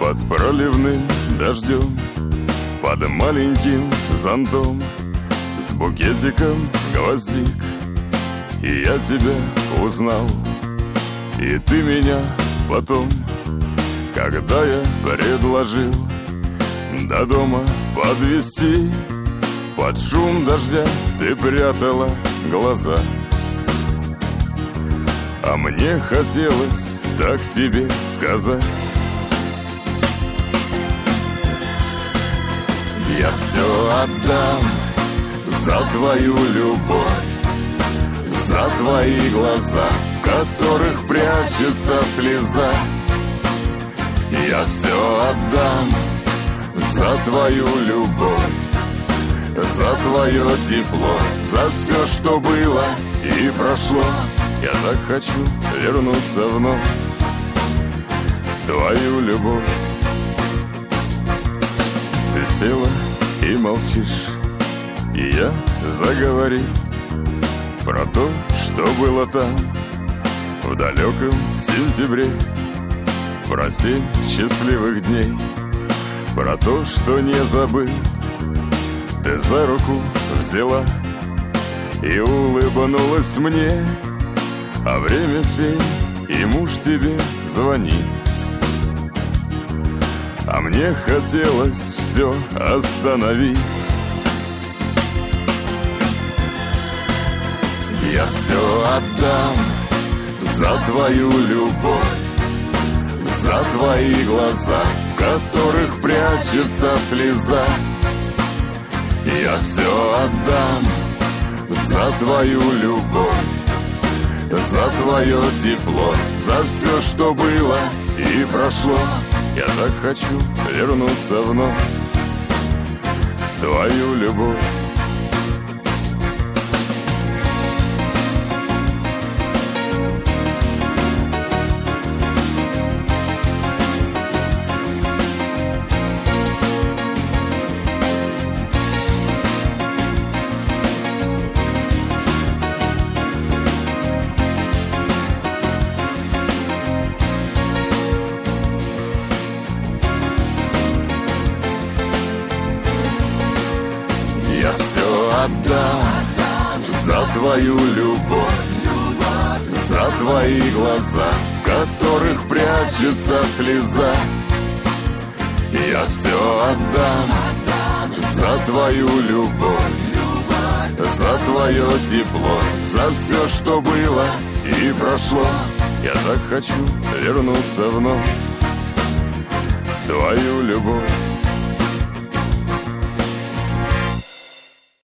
Под проливным дождем, под маленьким зонтом, с букетиком гвоздик. И я тебя узнал, и ты меня потом, когда я предложил до дома подвезти, под шум дождя ты прятала глаза. А мне хотелось так тебе сказать: я все отдам за твою любовь, за твои глаза, в которых прячется слеза. Я все отдам за твою любовь, за твое тепло, за все, что было и прошло. Я так хочу вернуться вновь в твою любовь. Ты села и молчишь, и я заговорил про то, что было там в далеком сентябре, про 7 счастливых дней, про то, что не забыл. Ты за руку взяла и улыбнулась мне, а время 7, и муж тебе звонит. А мне хотелось все остановить. Я все отдам за твою любовь, за твои глаза, в которых прячется слеза. Я все отдам за твою любовь, за твое тепло, за все, что было и прошло. Я так хочу вернуться вновь в твою любовь. Я все отдам за твою любовь, за твои глаза, в которых прячется слеза. Я все отдам за твою любовь, за твое тепло, за все, что было и прошло. Я так хочу вернуться вновь в твою любовь.